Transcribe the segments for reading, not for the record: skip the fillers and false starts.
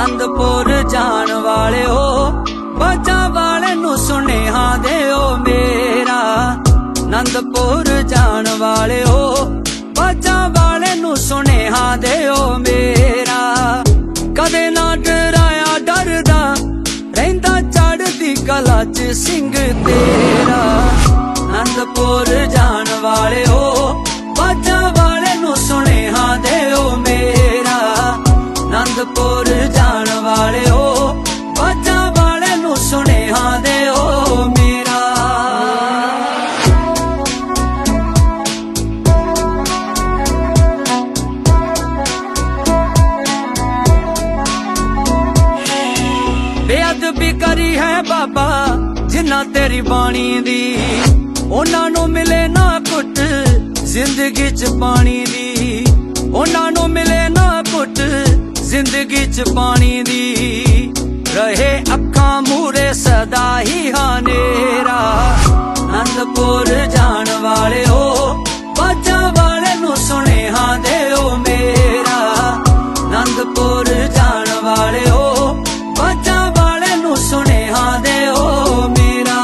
आनंदपुर जान वाले हो बाजा वाले नू सुनेहा देओ मेरा। आनंदपुर जान वाले हो बाजा वाले नू सुनेहा देओ मेरा। कदे ना डराया डरदा रहिंदा चढ़दी कला च सिंह तेरा। आनंदपुर जान वाले हो बाजा वाले नू सुनेहा देओ मेरा। आनंदपुर जान वाले हो बाजा वाले नू सुनेहा देओ मेरा। बेअदबी करी है बाबा जिन्ना तेरी बाणी दी, उन्हां नू मिले ना कुट जिंदगी च पानी दी। उन्हां नू मिले ना कुट जिंदगी च पानी दी। रहे अखां मूरे सदा ही हानेरा। आनंदपुर जान वाले हो बाजा वाले नू सुनेहा देओ मेरा। आनंदपुर जान वाले हो बाजा वाले नू सुनेहा देओ मेरा।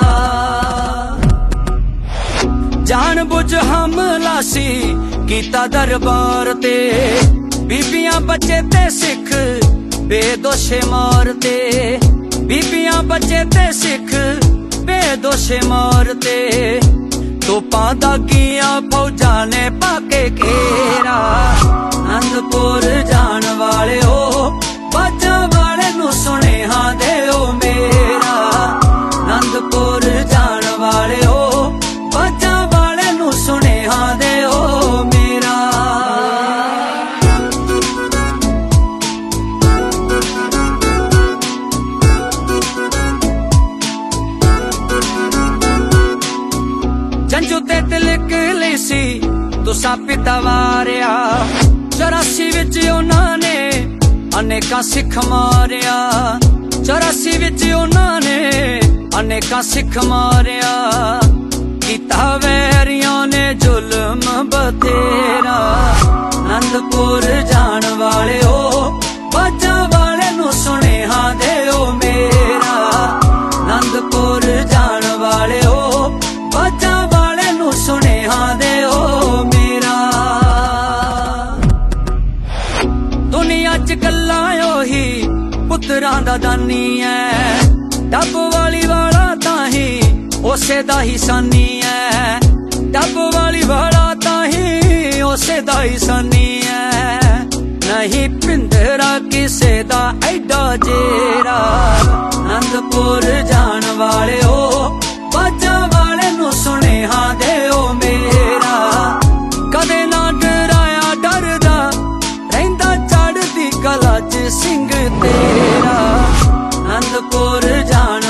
जान बुझ हमला सी कीता दरबार ते, बीबियां बच्चे ते सिख बेदोशे मारते। बीबियां बच्चे ते सिख बेदोशे मारते। तोपां दागियां फौजा ने पाके घेरा। आनंदपुर जान वाले हो बाजा वाले नू सुनेहा देओ मेरा। आनंदपुर जान वाले हो बाजा वाले नू सुनेहा देओ मेरा। जंजू ते तिलक लीसी तुसा पिता वारिया। 84 विच उन्हां ने अनेकां सिख मारिया। 84 विच उन्हां ने अनेकां सिख मारिया। कीता वैरियां ने जुल्म बथेरा। आनंदपुर जान वाले हो बाजा वाले नू सुनेहा देओ मेरा। आनंदपुर जान वाले हो बाजा वाले नू सुनेहा देओ मेरा। दुनिया च गल्लां ओही पुत्रां दा दानी है। डब वाली वाला ताही उसे दा ही सानी है। डब वाली वाला ताही उसे दा ही सानी है। नहीं पिंदरा किसे दा ऐडा जेरा। आनंदपुर जान वाले हो बाजा वाले नू सुनेहा देओ मेरा। कदे ना डराया डरदा रहिंदा चढ़दी कला च सिंह तेरा। आनंदपुर जान